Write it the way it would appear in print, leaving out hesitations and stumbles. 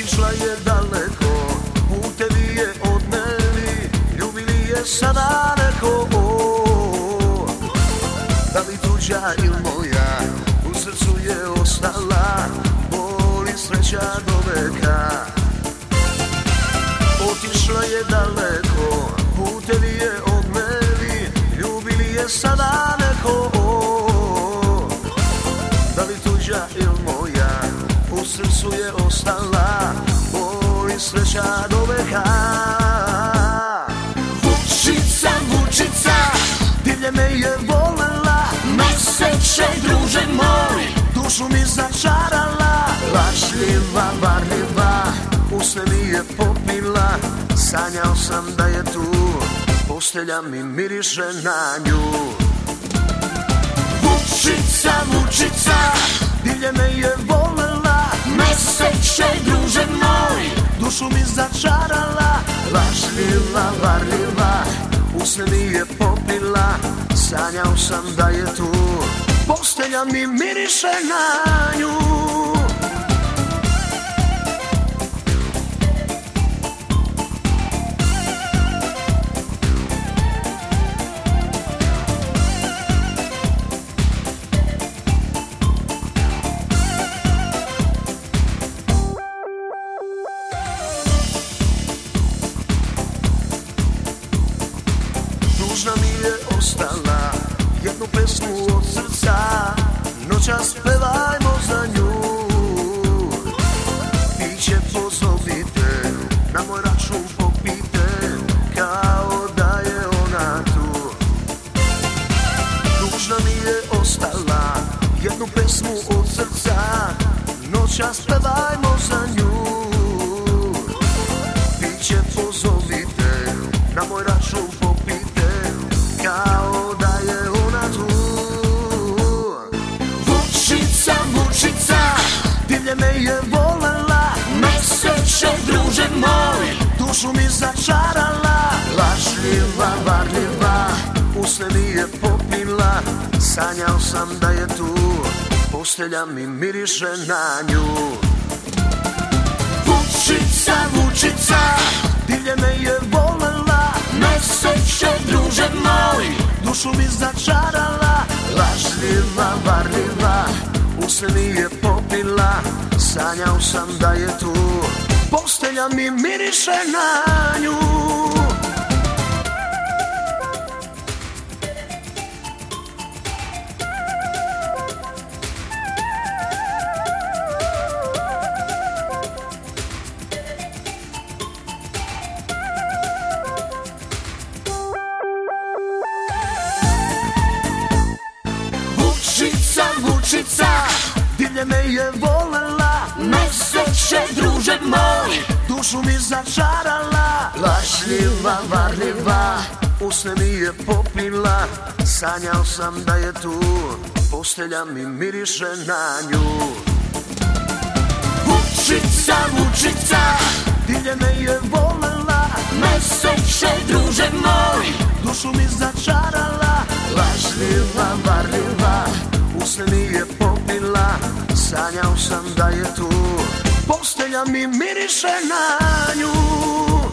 Otišla je daleko, putevi je odneli, ljubili je sada neko. Da li tuđa ili moja, u srcu je ostala, boli sreća do veka. Otišla je daleko, putevi je odneli, ljubili je sada neko. Da li tuđa ili moja, u srcu je ostala, boli sreća do veka. Vučica, Vučica, divlje me je volela, meseče druže moj, dušu mi začarala. Lažljiva, varljiva, usne mi je popila, sanjao sam da je tu, postelja mi miriše na nju. Vučica, Vučica, divlje me je volela, meseče druže moj, dušu mi začarala. Lažljiva, varljiva, usne mi je popila, sanjao sam da je tu, postelja mi miriše na nju. Dužna mi je ostala jednu pesmu od srca, noćas pevajmo za nju. Piće pozovite, na moj račun popite, kao da je ona tu. Dužna mi je ostala jednu pesmu od srca, noćas pevajmo za nju. Piće pozovite, na moj račun popite, kao da je ona tu. Vučica, Vučica, divlje me je volela, meseče druže moj, dušu mi začarala. Lažljiva, varljiva, usne mi je popila, sanjao sam da je tu, postelja mi miriše na nju. Vučica, Vučica, divlje me je volela, meseče druže moj, dušu mi začarala. Lažljiva, varljiva, usne mi je popila, sanjao sam da je tu, postelja mi miriše na nju. Vučica, Vučica, divlje me je volela, meseče druže moj, dušu mi začarala. Lažljiva, varljiva, usne mi je popila, sanjao sam da je tu, postelja mi miriše na nju. Vučica, Vučica, divlje me je volela, meseče druže moj, dušu mi začarala. Lažljiva, varljiva, usne mi je popila, sanjao sam da je tu, postelja mi miriše na nju.